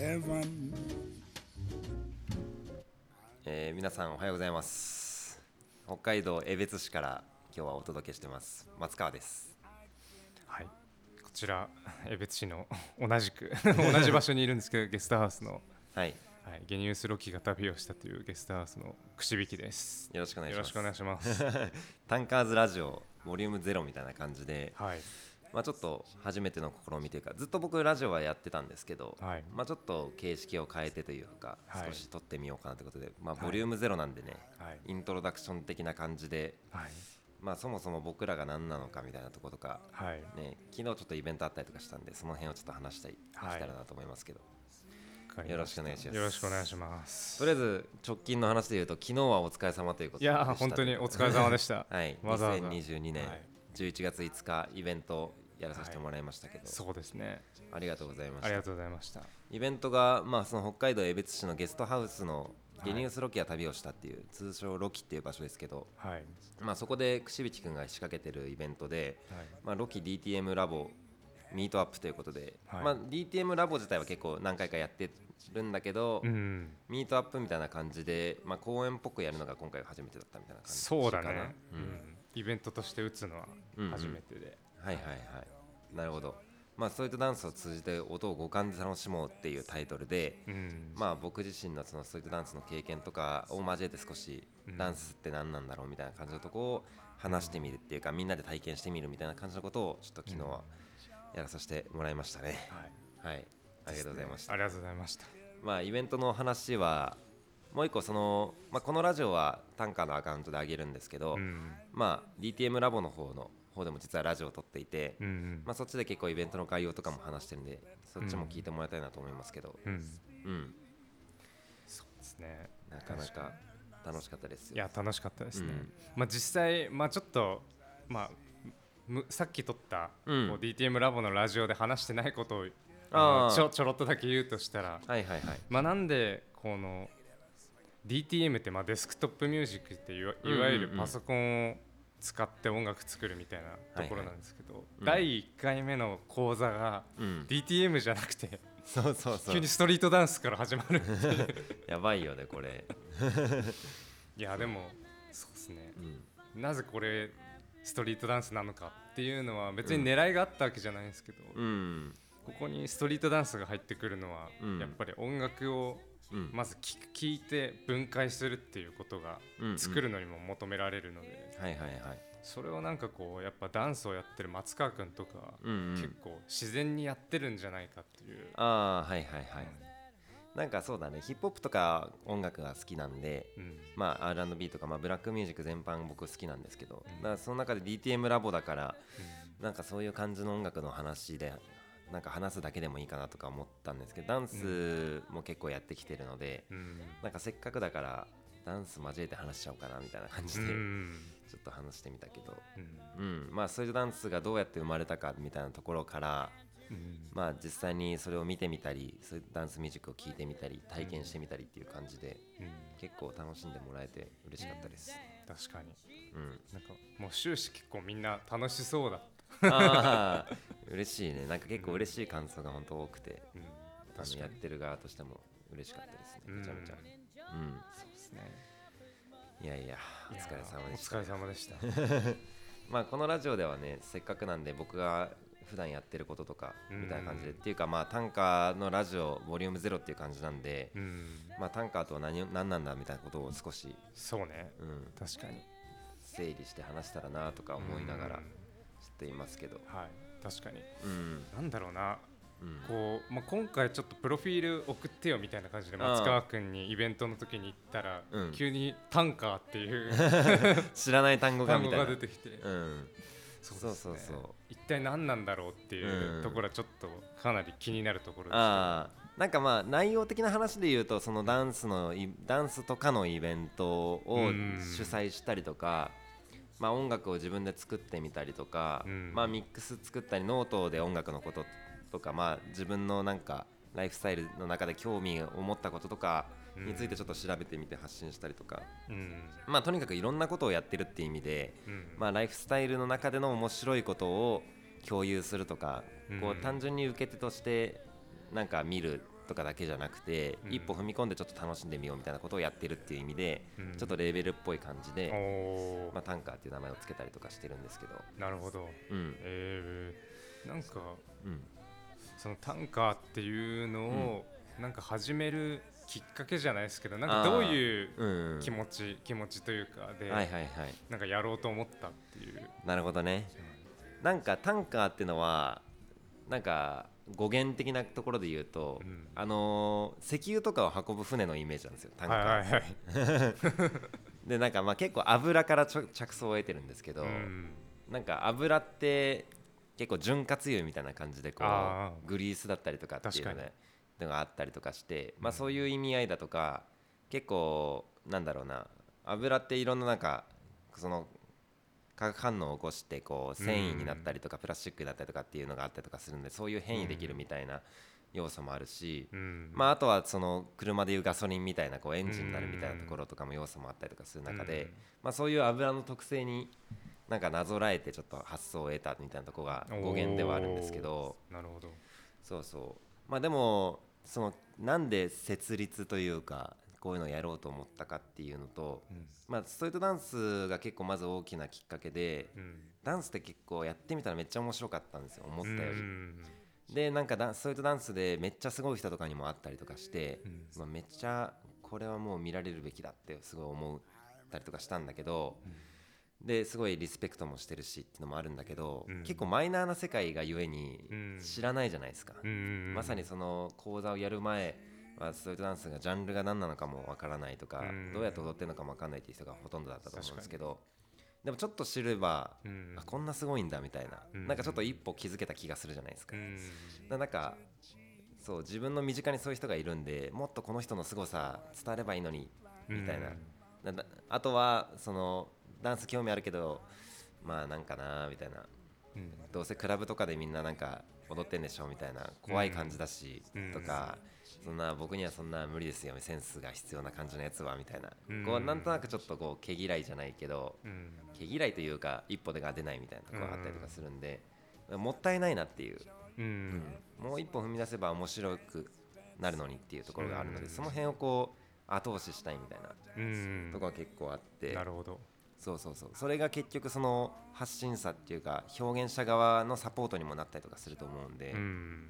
heaven. 皆さんおはようございます。北海道江別市から今日はお届けしてます松川です。 はい、こちら江別市の同じく同じ場所にいるんですけどゲストハウスの、 はいはい、ゲニウスロキが旅をしたというゲストハウスの串引です。 よろしくお願いします。 よろしくお願いしますタンカーズラジオボリューム0みたいな感じで、 はい、 ちょっと初めての試みというかずっと僕ラジオはやってたんですけど、 はい、 ちょっと形式を変えてというか、 はい、 少し撮ってみようかなということで、ボリューム0なんでね、 はい、 イントロダクション的な感じで、はい、そもそも僕らが何なのかみたいなところとか、 はいね、昨日ちょっとイベントあったりとかしたんでその辺をちょっと話したりできたらなと思いますけど、よろしくお願いします。 よろしくお願いします。 とりあえず直近の話でいうと昨日はお疲れ様ということでいや本当にお疲れ様でしたはい、 わざわざ 2022年11月5日イベントやらさせてもらいましたけど、 そうですね、 ありがとうございました。 ありがとうございました。 イベントが、その北海道江別市のゲストハウスのゲニウスロキが旅をしたっていう、通称ロキっていう場所ですけど、 はい、 そこで串引くんが仕掛けてるイベントで、ロキ DTM ラボミートアップということで、DTM ラボ自体は結構何回かやってるんだけど、ミートアップみたいな感じで、公演っぽくやるのが今回初めてだったみたいな感じかな。 そうだね、イベントとして打つのは初めてで、 はいはいはい、なるほど。ストリートダンスを通じて音を五感で楽しもうっていうタイトルで、僕自身のそのストリートダンスの経験とかを交えて少しダンスって何なんだろうみたいな感じのところを話してみるっていうか、みんなで体験してみるみたいな感じのことをちょっと昨日はやらさせてもらいましたね。はい、ありがとうございました。 ありがとうございました。 イベントの話はもう一個このラジオはタンカーのアカウントで上げるんですけど、DTM ラボの方でも実はラジオを撮っていて、そっちで結構イベントの概要とかも話してるんで、そっちも聞いてもらいたいなと思いますけど、 そうですね、 なかなか楽しかったですよ。 いや楽しかったですね、実際ちょっとさっき撮った、DTM ラボのラジオで話してないことをちょろっとだけ言うとしたら、なんでこの DTM ってデスクトップミュージックっていわゆるパソコンを使って音楽作るみたいなところなんですけど、第1回目の講座が DTM じゃなくて、急にストリートダンスから始まるっていうやばいよねこれいやでもそうですね、なぜこれストリートダンスなのかっていうのは別に狙いがあったわけじゃないんですけど、ここにストリートダンスが入ってくるのは、やっぱり音楽をまず聴いて分解するっていうことが作るのにも求められるので、それをやっぱダンスをやってる松川君とか、結構自然にやってるんじゃないかっていう。 なんかそうだね、ヒップホップとか音楽が好きなんで、R&B とか、ブラックミュージック全般僕好きなんですけど、だからその中で DTM ラボだから、なんかそういう感じの音楽の話でなんか話すだけでもいいかなとか思ったんですけど、ダンスも結構やってきてるので、なんかせっかくだからダンス交えて話しちゃおうかなみたいな感じでちょっと話してみたけど、そういうダンスがどうやって生まれたかみたいなところから、実際にそれを見てみたり、そういうダンスミュージックを聴いてみたり体験してみたりっていう感じで、結構楽しんでもらえて嬉しかったです。 確かに、なんかもう終始結構みんな楽しそうだった嬉しいね。なんか結構嬉しい感想が本当多くて、やってる側としても嬉しかったですね。めちゃめちゃ。 そうですね。 いやいや、お疲れ様でした。 お疲れ様でしたこのラジオではね、せっかくなんで僕が普段やってることとかみたいな感じで、っていうかタンカーのラジオボリューム0っていう感じなんで、タンカーとは何なんだみたいなことを少しそうね、確かに整理して話したらなとか思いながらっていますけど、 確かに、なんだろうな、今回ちょっとプロフィール送ってよみたいな感じで松川君にイベントの時に言ったら、急にタンカーっていう知らない単語が出てきて、そう一体何なんだろうっていうところはちょっとかなり気になるところです。 なんか内容的な話で言うと、そのダンスとかのイベントを主催したりとか、音楽を自分で作ってみたりとか、ミックス作ったり、ノートで音楽のこととか、自分のなんかライフスタイルの中で興味を持ったこととかについてちょっと調べてみて発信したりとか、とにかくいろんなことをやってるっていう意味で、ライフスタイルの中での面白いことを共有するとか、こう単純に受け手としてなんか見るとかだけじゃなくて、一歩踏み込んでちょっと楽しんでみようみたいなことをやってるっていう意味で、ちょっとレーベルっぽい感じで、タンカーっていう名前をつけたりとかしてるんですけど。 なるほど、なんか、そのタンカーっていうのをなんか始めるきっかけじゃないですけど、なんかどういう気持ちというかで、なんかやろうと思ったっていう。 なるほどね。なんかタンカーっていうのはなんか語源的なところで言うと、石油とかを運ぶ船のイメージなんですよ、タンカー。でなんか結構油から着想を得てるんですけど、なんか油って結構潤滑油みたいな感じでこうグリースだったりとかっていうのがあったりとかして、そういう意味合いだとか、結構なんだろうな、油っていろんななんかその化学反応を起こしてこう繊維になったりとかプラスチックになったりとかっていうのがあったりとかするんで、そういう変異できるみたいな要素もあるし、あとはその車でいうガソリンみたいなこうエンジンになるみたいなところとかも要素もあったりとかする中で、そういう油の特性になんかなぞらえてちょっと発想を得たみたいなところが語源ではあるんですけど。 なるほど。 そうそう。でもそのなんで設立というかこういうのをやろうと思ったかっていうのと、ストリートダンスが結構まず大きなきっかけで、ダンスって結構やってみたらめっちゃ面白かったんですよ、思ったより。でなんかストリートダンスでめっちゃすごい人とかにも会ったりとかして、めっちゃこれはもう見られるべきだってすごい思ったりとかしたんだけど、ですごいリスペクトもしてるしっていうのもあるんだけど、結構マイナーな世界がゆえに知らないじゃないですか。まさにその講座をやる前ストリートダンスがジャンルが何なのかもわからないとか、どうやって踊ってるのかもわかんないっていう人がほとんどだったと思うんですけど、でもちょっと知れば、こんなすごいんだみたいな、なんかちょっと一歩気づけた気がするじゃないですか。なんかそう自分の身近にそういう人がいるんで、もっとこの人の凄さ伝えればいいのにみたいな。あとはそのダンス興味あるけどなんかなみたいな、どうせクラブとかでみんななんか踊ってんでしょみたいな、怖い感じだし、とか、そんな僕にはそんな無理ですよ、センスが必要な感じのやつはみたいな、こうなんとなくちょっとこう毛嫌いじゃないけど、毛嫌いというか一歩でが出ないみたいなところがあったりとかするんで、もったいないなっていう、もう一歩踏み出せば面白くなるのにっていうところがあるので、その辺をこう後押ししたいみたいなところが結構あって。 なるほど。 そうそれが結局その発信者っていうか表現者側のサポートにもなったりとかすると思うんで、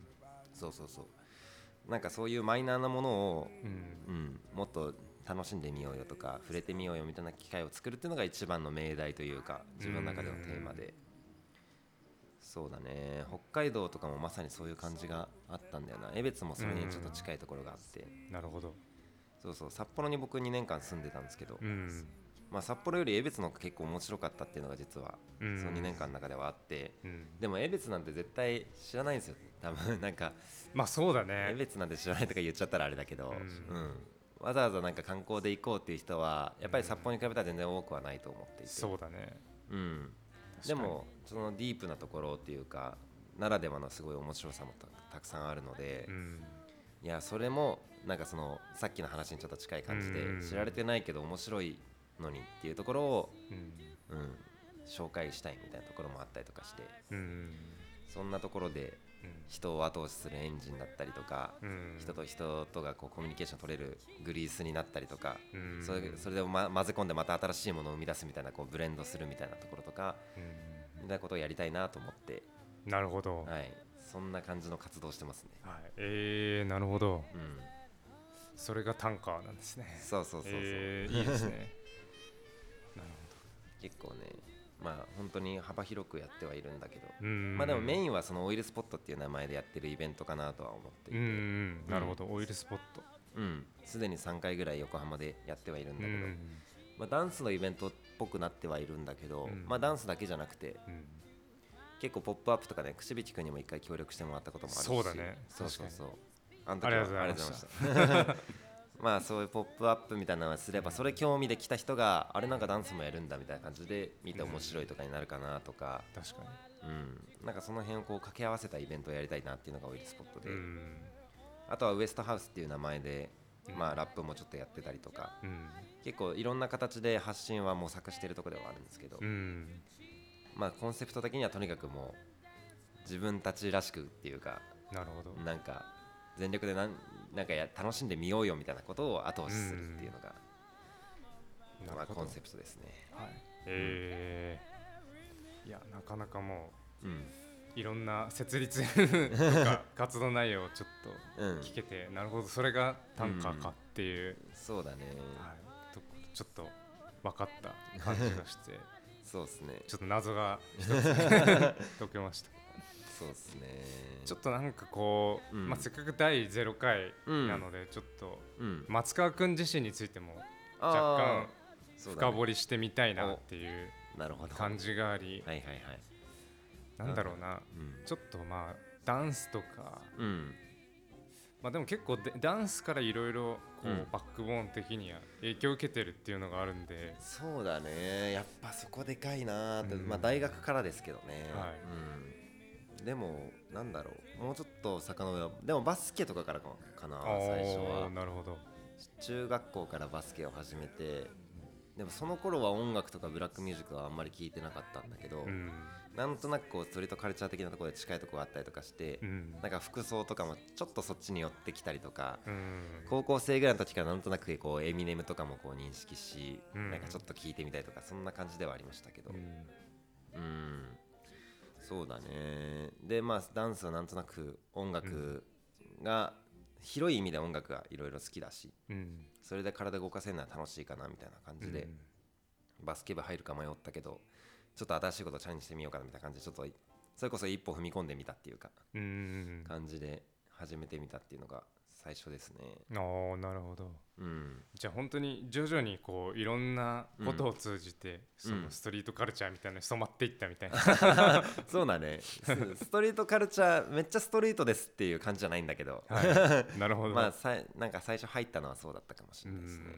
そうなんかそういうマイナーなものを、もっと楽しんでみようよとか触れてみようよみたいな機会を作るっていうのが一番の命題というか自分の中でのテーマで、そうだね、北海道とかもまさにそういう感じがあったんだよな。江別もそれにちょっと近いところがあって、 なるほど。 そう札幌に僕2年間住んでたんですけど、札幌より江別の方が結構面白かったっていうのが実はその2年間の中ではあって、でも江別なんて絶対知らないんですよ多分。なんかそうだね、 江別なんて知らないとか言っちゃったらあれだけど、わざわざなんか観光で行こうっていう人はやっぱり札幌に比べたら全然多くはないと思っていて、 そうだね、 でもそのディープなところっていうかならではのすごい面白さも たくさんあるので、いやそれもなんかそのさっきの話にちょっと近い感じで、知られてないけど面白いのにっていうところを、紹介したいみたいなところもあったりとかして、そんなところで人を後押しするエンジンだったりとか、人と人とがこうコミュニケーション取れるグリースになったりとか、それで、混ぜ込んでまた新しいものを生み出すみたいな、こうブレンドするみたいなところとか、みたいなことをやりたいなと思って。 なるほど、 そんな感じの活動してますね。 なるほど、それがタンカーなんですね。 そういいですね。なるほど。 結構ね、本当に幅広くやってはいるんだけど、でもメインはそのオイルスポットっていう名前でやってるイベントかなとは思っていて、 なるほど、オイルスポット、 すでに3回ぐらい横浜でやってはいるんだけど、ダンスのイベントっぽくなってはいるんだけど、ダンスだけじゃなくて、結構ポップアップとかね、くしびきくんにも一回協力してもらったこともあるし、 そうだね、 そうあの時はありがとうございました。そういうポップアップみたいなのをすれば、それ興味で来た人があれなんかダンスもやるんだみたいな感じで見て面白いとかになるかなとか、 確かに、なんかその辺をこう掛け合わせたイベントをやりたいなっていうのがオイルスポットで、あとはウエストハウスっていう名前で、ラップもちょっとやってたりとか、結構いろんな形で発信は模索してるところではあるんですけど、コンセプト的にはとにかくもう自分たちらしくっていうか、 なるほど、 なんか全力でなんか楽しんでみようよみたいなことを後押しするっていうのが、まあ、コンセプトですね。 はい、いやなかなかもう、いろんな設立とか活動内容をちょっと聞けて、なるほどそれが短歌かっていう、 そうだね、 はい、ちょっと分かった感じがしてそうですね、 ちょっと謎が一つ解けました。 そうですね、 ちょっとなんかこう、まあ、せっかく第0回なので、ちょっと松川くん自身についても若干深掘りしてみたいなっていう感じがあり、なんだろうな、ちょっとまあダンスとか、まあでも結構ダンスからいろいろバックボーン的には影響を受けてるっていうのがあるんで、 そうだね、やっぱそこでかいなって、まあ大学からですけどね、でもなんだろう、もうちょっと遡れば、でもバスケとかからかな、最初は。 なるほど。 中学校からバスケを始めて、でもその頃は音楽とかブラックミュージックはあんまり聞いてなかったんだけど、なんとなくこうストリートカルチャー的なところで近いところがあったりとかして、なんか服装とかもちょっとそっちに寄ってきたりとか、高校生ぐらいの時からなんとなくこうエミネムとかもこう認識し、なんかちょっと聞いてみたりとか、そんな感じではありましたけど、そうだね。でまあダンスはなんとなく音楽が、広い意味で音楽がいろいろ好きだし、それで体動かせるのは楽しいかなみたいな感じで、バスケ部入るか迷ったけど、ちょっと新しいことをチャレンジしてみようかなみたいな感じで、ちょっとそれこそ一歩踏み込んでみたっていうか、感じで始めてみたっていうのが最初ですね。 ああ、なるほど。じゃあ本当に徐々にこういろんなことを通じて、そのストリートカルチャーみたいなのに染まっていったみたいな、 そうだね、ストリートカルチャーめっちゃストリートですっていう感じじゃないんだけど、 なるほど。 まあなんか最初入ったのはそうだったかもしれないです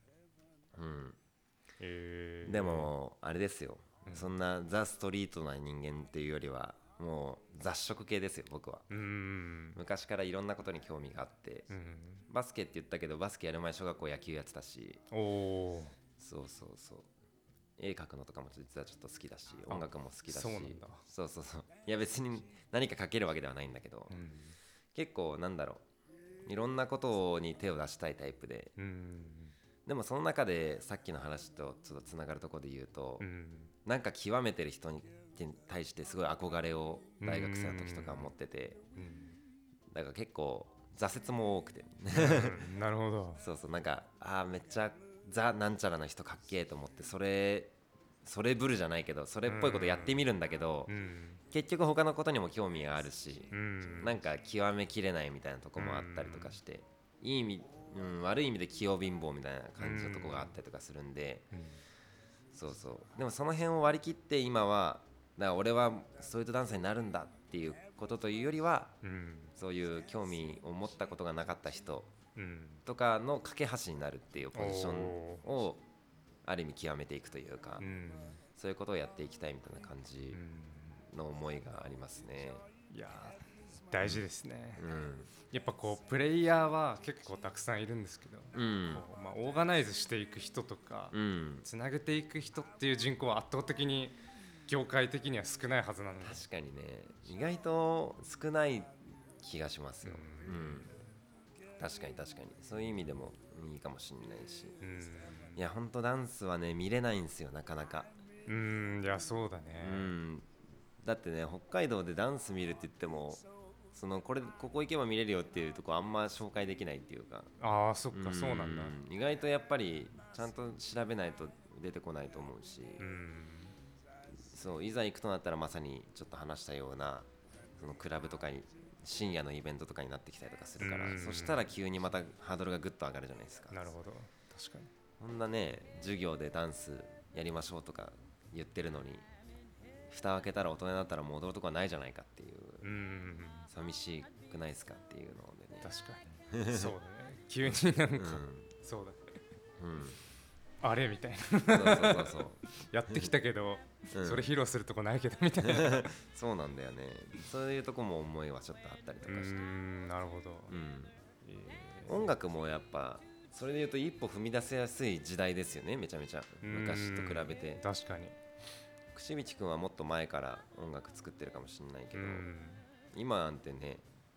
ね。でもあれですよ、そんなザ・ストリートな人間っていうよりはもう雑食系ですよ僕は。昔からいろんなことに興味があって、バスケって言ったけどバスケやる前小学校野球やってたし、そう絵描くのとかも実はちょっと好きだし、音楽も好きだし、そういや別に何か描けるわけではないんだけど、結構なんだろう、いろんなことに手を出したいタイプで、でもその中でさっきの話とちょっとつながるところで言うと、なんか極めてる人に対してすごい憧れを大学生の時とか持ってて、だから結構挫折も多くてなるほど。 そうなんかめっちゃザなんちゃらな人かっけえと思って、それブルじゃないけどそれっぽいことやってみるんだけど、結局他のことにも興味があるし、なんか極めきれないみたいなとこもあったりとかして、いい意味、悪い意味で器用貧乏みたいな感じのとこがあったりとかするんで、でもその辺を割り切って今はだから俺はストリートダンサーになるんだっていうことというよりは、そういう興味を持ったことがなかった人とかの架け橋になるっていうポジションをある意味極めていくというか、そういうことをやっていきたいみたいな感じの思いがありますね。 いや大事ですね。やっぱこうプレイヤーは結構たくさんいるんですけど、まあ、オーガナイズしていく人とか、つなげていく人っていう人口は圧倒的に業界的には少ないはずなので、 確かにね、意外と少ない気がしますよ。確かにそういう意味でもいいかもしれないし、いや本当ダンスはね見れないんですよなかなか。 いやそうだね。 だってね北海道でダンス見るって言ってもここ行けば見れるよっていうとこあんま紹介できないっていうか。 そっか、そうなんだ。 意外とやっぱりちゃんと調べないと出てこないと思うし、そういざ行くとなったらまさにちょっと話したようなそのクラブとかに深夜のイベントとかになってきたりとかするから、そしたら急にまたハードルがぐっと上がるじゃないですか。 なるほど、確かに。 こんなね授業でダンスやりましょうとか言ってるのに、蓋開けたら大人になったらもう踊るとこはないじゃないかっていう、寂しくないですかっていうのでね。 確かにそうだね、急になんか、そうだね、あれみたいなそうやってきたけど、それ披露するとこないけどみたいなそうなんだよね。そういうとこも思いはちょっとあったりとかして。 なるほど。 音楽もやっぱそれでいうと一歩踏み出せやすい時代ですよね、めちゃめちゃ昔と比べて。 確かに。 串道くんはもっと前から音楽作ってるかもしれないけど、今なんてね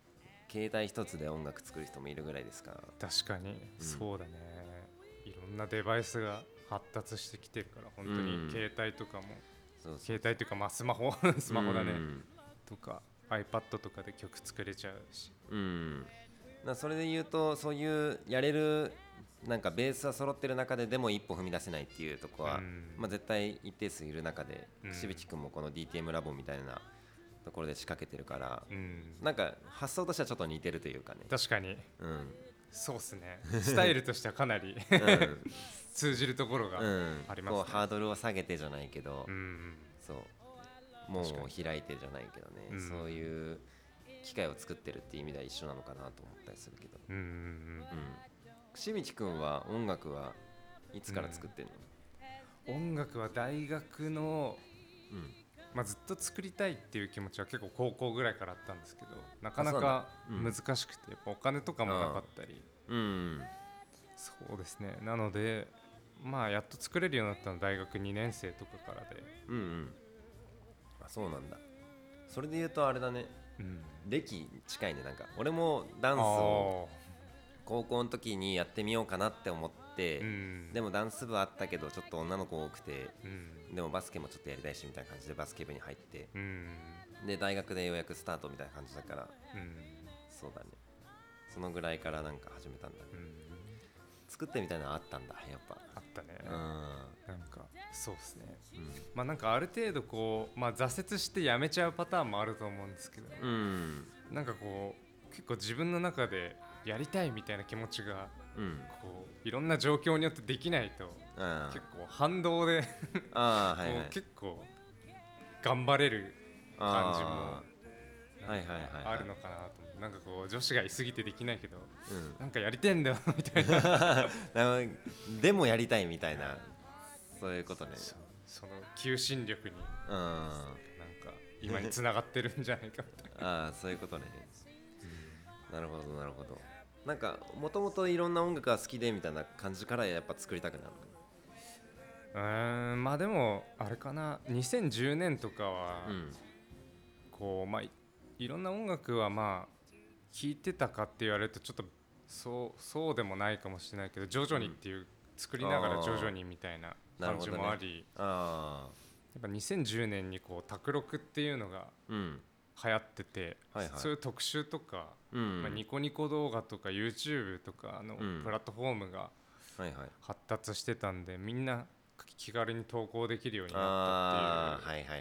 携帯一つで音楽作る人もいるぐらいですから。 確かに、そうだね。いろんなデバイスが発達してきてるから本当に携帯とかも、携帯というかまあスマホスマホだね、とか iPad とかで曲作れちゃうし、 それで言うとそういうやれるなんかベースは揃ってる中ででも一歩踏み出せないっていうところは、まあ、絶対一定数いる中で、岸淵君もこの DTM ラボみたいなところで仕掛けてるから、なんか発想としてはちょっと似てるというかね。 確かに、そうっすね。スタイルとしてはかなり通じるところがありますね。 こうハードルを下げてじゃないけど、そう門を開いてじゃないけどね、そういう機会を作ってるっていう意味では一緒なのかなと思ったりするけど。岸淵君は音楽はいつから作ってるの？音楽は大学の、まあ、ずっと作りたいっていう気持ちは結構高校ぐらいからあったんですけど、なかなか難しくて、やっぱお金とかもなかったり、そうですね。なのでまあやっと作れるようになったのは大学2年生とかからで、 あ、そうなんだ。それで言うとあれだね、歴近いね。なんか俺もダンスを高校の時にやってみようかなって思って、でもダンス部あったけどちょっと女の子多くて、でもバスケもちょっとやりたいしみたいな感じでバスケ部に入って、で大学でようやくスタートみたいな感じだから、そうだね、そのぐらいからなんか始めたんだね。作ってみたいなのあったんだ。やっぱあったね。なんかそうですね、まあなんかある程度こう、まあ、挫折してやめちゃうパターンもあると思うんですけど、なんかこう結構自分の中でやりたいみたいな気持ちが、こういろんな状況によってできないと、結構反動で結構頑張れる感じもあるのかなと思う。なんかこう女子がいすぎてできないけど、なんかやりてんだよみたいなでもやりたいみたいな、そういうことね。 その求心力になんか今に繋がってるんじゃないかみたいなそういうことね。なるほどなるほど。なんかもともといろんな音楽が好きでみたいな感じからやっぱ作りたくなる。まあでもあれかな、2010年とかは、こうまあいろんな音楽はまあ聴いてたかって言われるとちょっとそうでもないかもしれないけど、徐々にっていう、作りながら徐々にみたいな感じもあり、やっぱ2010年にこう卓録っていうのが流行ってて、そういう特集とか、まあ、ニコニコ動画とか YouTube とかのプラットフォームが発達してたんで、みんな気軽に投稿できるようになったっていう、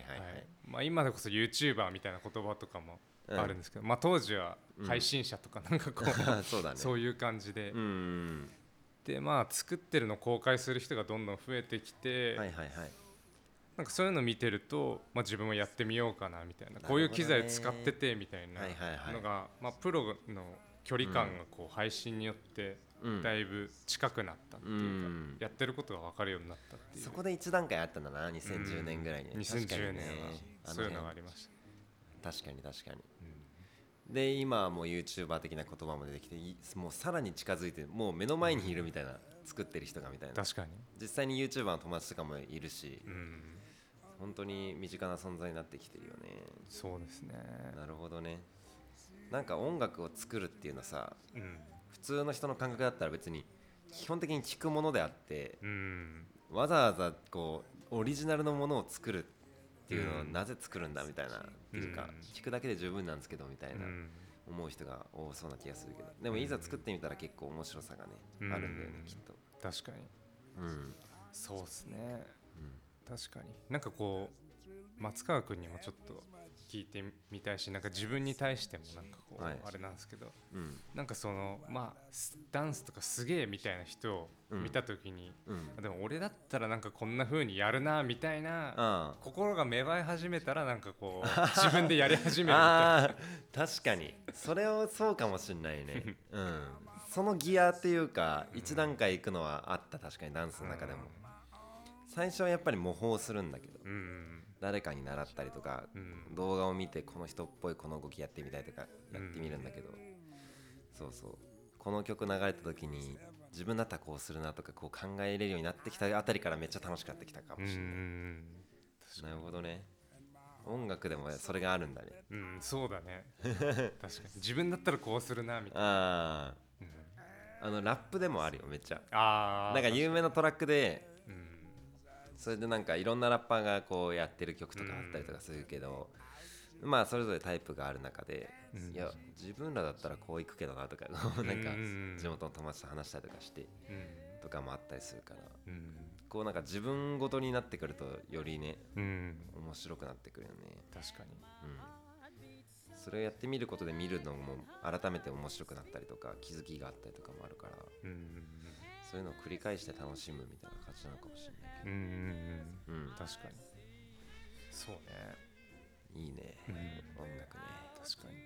まあ今でこそ YouTuber みたいな言葉とかもあるんですけど、まあ当時は配信者とかなんかこうそういう感じで、でまあ作ってるのを公開する人がどんどん増えてきて、なんかそういうのを見てると、まあ、自分もやってみようかなみたいな、こういう機材使っててみたいなのが、まあ、プロの距離感がこう配信によってだいぶ近くなったっていうか、やってることが分かるようになったっていう。 そこで一段階あったんだな、2010年ぐらいに。 2010年はそういうのがありました。 確かに確かに。で今はもう YouTuber 的な言葉も出てきて、もうさらに近づいて、もう目の前にいるみたいな、作ってる人がみたいな。 確かに実際に YouTuber の友達とかもいるし、本当に身近な存在になってきてるよね。 そうですね。 なるほどね。なんか音楽を作るっていうのはさ、普通の人の感覚だったら別に基本的に聞くものであって、わざわざこうオリジナルのものを作るっていうのをなぜ作るんだみたいな、っていうか聞くだけで十分なんですけどみたいな思う人が多そうな気がするけど、でもいざ作ってみたら結構面白さがね、あるんだよね、きっと。 確かに、そうですね。確かになんかこう松川君にもちょっと聞いてみたいし、なんか自分に対してもなんかこう、あれなんですけど、なんかそのまあダンスとかすげえみたいな人を見た時に、でも俺だったらなんかこんな風にやるなみたいな心が芽生え始めたら、なんかこう自分でやり始めるみたいな確かにそれをそうかもしんないね。そのギアっていうか一段階いくのはあった。確かにダンスの中でも最初はやっぱり模倣するんだけど、誰かに習ったりとか、動画を見てこの人っぽいこの動きやってみたいとかやってみるんだけど、そうそう、この曲流れた時に自分だったらこうするなとかこう考えれるようになってきたあたりからめっちゃ楽しくなってきたかもしれない。なるほどね。 音楽でもそれがあるんだね。 そうだね確かに自分だったらこうするなみたいな。 ラップでもあるよめっちゃ。なんか有名なトラックで、それでなんかいろんなラッパーがこうやってる曲とかあったりとかするけど、まあそれぞれタイプがある中で、いや自分らだったらこういくけどなとかなんか地元の友達と話したりとかしてとかもあったりするから、こうなんか自分ごとになってくるとよりね、面白くなってくるよね。 確かに、 それをやってみることで見るのも改めて面白くなったりとか気づきがあったりとかもあるから、そういうのを繰り返して楽しむみたいな感じなのかもしれないけど、 確かにそうね。 いいね、音楽ね。 確かに。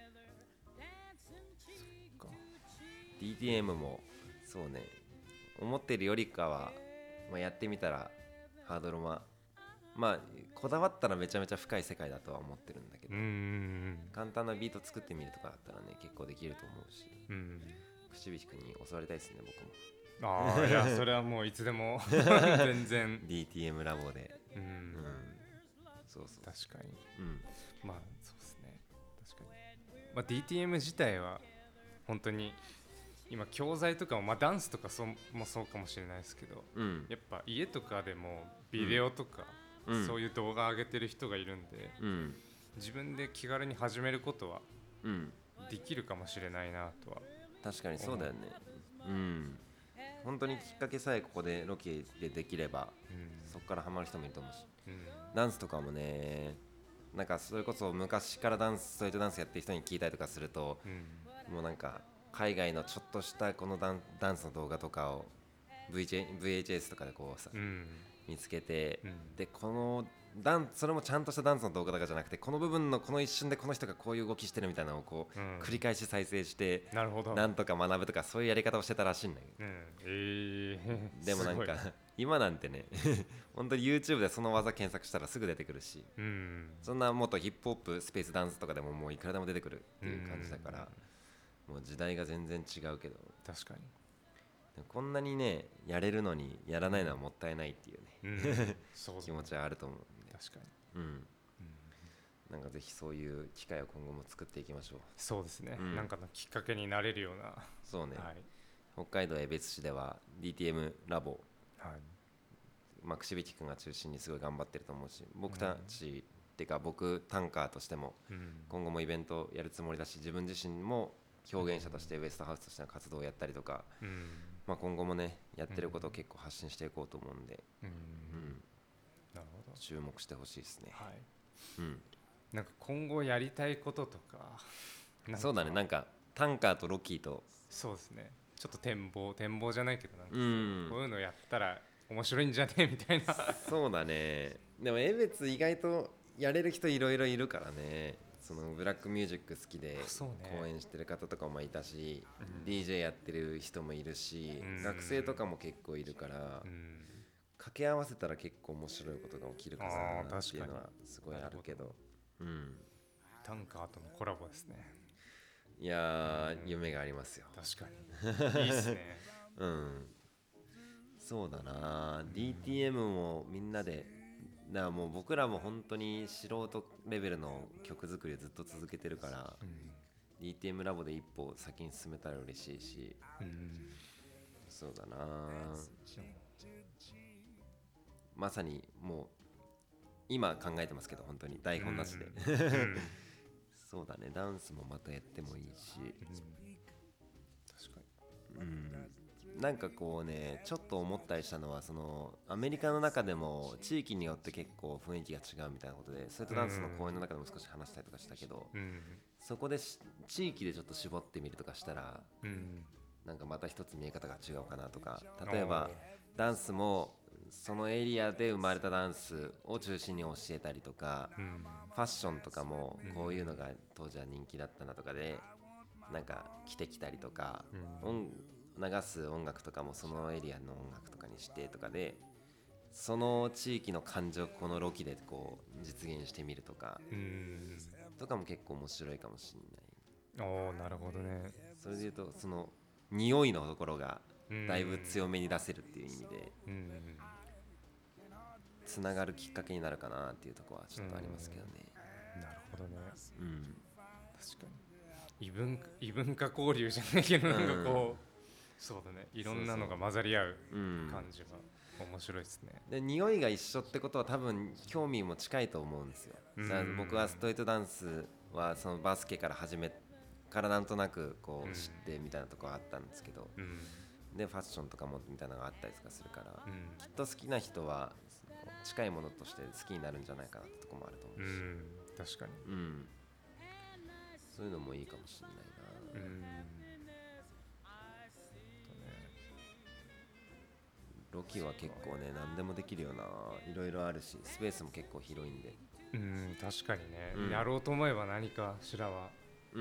そっか。DTM もそうね、思ってるよりかは、やってみたらハードルはこだわったらめちゃめちゃ深い世界だとは思ってるんだけど、簡単なビート作ってみるとかだったらね結構できると思うし、口火君に教わりたいですね僕も。いやそれはもういつでも全然 DTM ラボで、そう確かに、そうですね。確かに、DTM 自体は本当に今教材とかも、ダンスとかもそうかもしれないですけど、やっぱ家とかでもビデオとか、そういう動画上げてる人がいるんで、自分で気軽に始めることはできるかもしれないなとは。 確かにそうだよね。本当にきっかけさえここでロケでできれば、そこからハマる人もいると思うし、ダンスとかもね、なんかそれこそ昔からストリートダンスやってる人に聞いたりとかすると、もうなんか海外のちょっとしたこのダンスの動画とかを VHS とかでこうさ、見つけて、でこのそれもちゃんとしたダンスの動画とかじゃなくて、この部分のこの一瞬でこの人がこういう動きしてるみたいなのをこう、繰り返し再生してなんとか学ぶとか、そういうやり方をしてたらしいんだけど、でもなんか今なんてね本当に YouTube でその技検索したらすぐ出てくるし、そんなもっとヒップホップスペースダンスとかでももういくらでも出てくるっていう感じだから、もう時代が全然違うけど、 確かにこんなにねやれるのにやらないのはもったいないっていうね、気持ちはあると思うんで、 確かに、 なんかぜひそういう機会を今後も作っていきましょう。 そうですね、なんかのきっかけになれるような。 そうね、北海道江別市では DTM ラボ、串引君が中心にすごい頑張ってると思うし、僕たちっていうか僕タンカーとしても今後もイベントやるつもりだし、自分自身も表現者としてウエストハウスとしての活動をやったりとか、今後もねやってることを結構発信していこうと思うんで、 なるほど、 注目してほしいですね。 なんか今後やりたいこととか、 そうだね、なんかタンカーとロキーと、 そうですね、ちょっと展望じゃないけど、なんかこういうのやったら面白いんじゃねみたいなそうだね。でも江別意外とやれる人いろいろいるからね。そのブラックミュージック好きで公演してる方とかもいたし、DJ やってる人もいるし、学生とかも結構いるから、掛け合わせたら結構面白いことが起きるかなっていうのはすごいあるけど、 タンカーとのコラボですね。 いやー、夢がありますよ。 確かにいいっすね。 そうだな、DTM もみんなで、だからもう僕らも本当に素人レベルの曲作りをずっと続けてるから、DTM ラボで一歩先に進めたら嬉しいし、そうだな、まさにもう今考えてますけど、本当に台本なしで、そうだね、ダンスもまたやってもいいし、 確かに、 なんかこうね、ちょっと思ったりしたのは、そのアメリカの中でも地域によって結構雰囲気が違うみたいなことで、それとダンスの公演の中でも少し話したりとかしたけど、そこで地域でちょっと絞ってみるとかしたら、なんかまた一つ見え方が違うかなとか、例えばダンスもそのエリアで生まれたダンスを中心に教えたりとか、ファッションとかもこういうのが当時は人気だったなとかで、なんか着てきたりとか、流す音楽とかもそのエリアの音楽とかにしてとかで、その地域の感情をこのロキでこう実現してみるとか、とかも結構面白いかもしれない。 なるほどね。 それでいうと、その匂いのところがだいぶ強めに出せるっていう意味で、 つながるきっかけになるかなっていうところはちょっとありますけどね。 なるほどね。確かに異文化交流じゃないけど、なんかこう、そうだね、いろんなのが混ざり合う感じは面白いですね。 で匂いが一緒ってことは多分興味も近いと思うんですよ。僕はストリートダンスはそのバスケから始めからなんとなくこう知ってみたいなところあったんですけど、でファッションとかもみたいなのがあったりとかするから、きっと好きな人は近いものとして好きになるんじゃないかなってところもあると思うし、 確かに、 そういうのもいいかもしれないな。ロキは結構ね何でもできるよな、いろいろあるしスペースも結構広いんで、 確かにね、やろうと思えば何かしらは、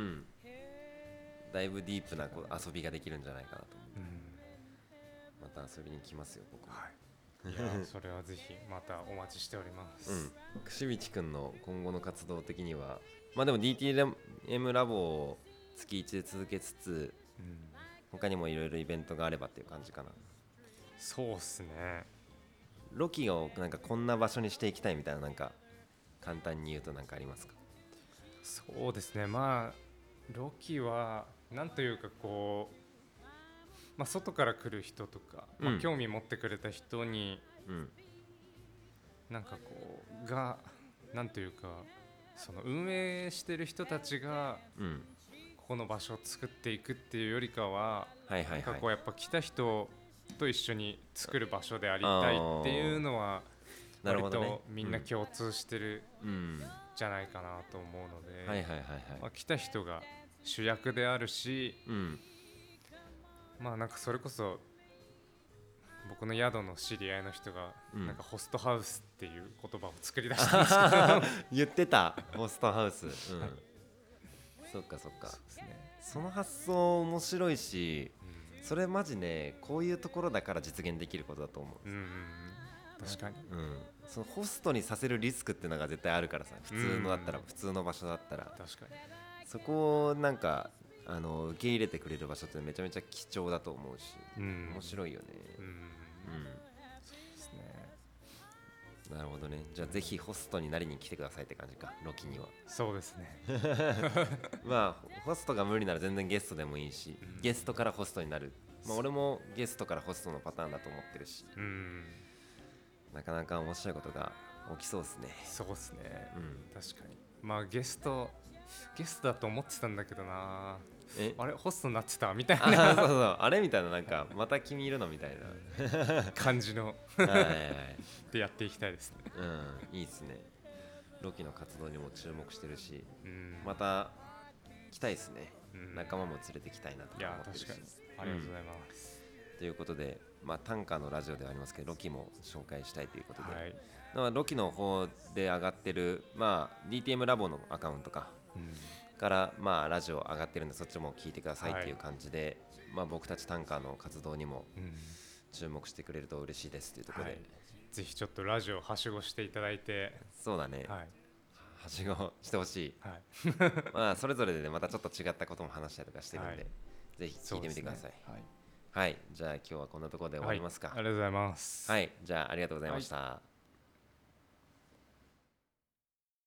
だいぶディープなこう遊びができるんじゃないかなと思う、また遊びに来ますよ僕も。 いやそれはぜひまたお待ちしております。 串道くんの今後の活動的にはまあでも DTM ラボを月1で続けつつ、他にもいろいろイベントがあればっていう感じかな。 そうっすね。 ロキをなんかこんな場所にしていきたいみたいな、なんか簡単に言うと何かありますか？ そうですね、まあロキはなんというかこう、外から来る人とか、興味持ってくれた人に、なんかこうがなんというかその運営してる人たちが、ここの場所を作っていくっていうよりかは、なんかこうやっぱ来た人と一緒に作る場所でありたいっていうのは割とみんな共通してるじゃないかなと思うので、来た人が主役であるし、なんかそれこそ僕の宿の知り合いの人がなんかホストハウスっていう言葉を作り出したんですけど言ってたホストハウス、そっかそっか、その発想面白いし、それマジねこういうところだから実現できることだと思う。 確かに、 そのホストにさせるリスクっていうのが絶対あるからさ、普通のだったら、普通の場所だったら、 確かにそこをなんか受け入れてくれる場所ってめちゃめちゃ貴重だと思うし、面白いよね。 そうですね。 なるほどね。じゃあぜひホストになりに来てくださいって感じか、ロキには。 そうですね。 まあホストが無理なら全然ゲストでもいいし、ゲストからホストになる、俺もゲストからホストのパターンだと思ってるし、なかなか面白いことが起きそうですね。 そうですね、確かに。ゲストだと思ってたんだけどな、あれホストになってたみたいなそうそうあれみたいな、なんかまた君いるのみたいな感じのでやっていきたいですね。 いいですね。ロキの活動にも注目してるし、また来たいですね。仲間も連れてきたいなと思ってるし。 いや確かにありがとうございます。 ということで、短歌のラジオではありますけどロキも紹介したいということで、ロキの方で上がってる、DTM ラボのアカウントから、ラジオ上がってるんでそっちも聞いてくださいっていう感じで、僕たち短歌の活動にも注目してくれると嬉しいですというところで、 ぜひちょっとラジオはしごしていただいて。 そうだね、はしごしてほしい、それぞれで、またちょっと違ったことも話したりとかしてるんで、ぜひ聞いてみてください。はい、じゃあ今日はこんなところで終わりますか。 ありがとうございます。 じゃあありがとうございました。